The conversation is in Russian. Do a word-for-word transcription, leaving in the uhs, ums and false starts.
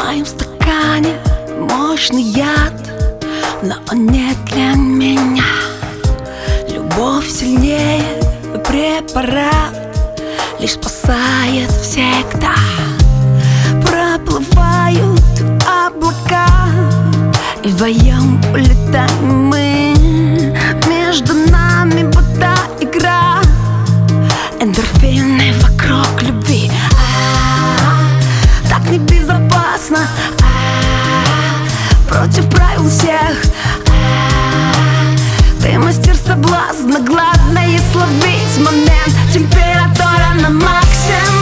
моем стакане мощный яд, но он не для меня. Любовь сильнее препарат, лишь спасает всегда. Проплывают облака, и вдвоем улетаем мы. Между нами будто игра, эндорфины вокруг любви. А-а-а, так небезопасно, а-а-а, против правил всех. А-а-а, ты мастер соблазна, главное словить момент. Температура на максимум.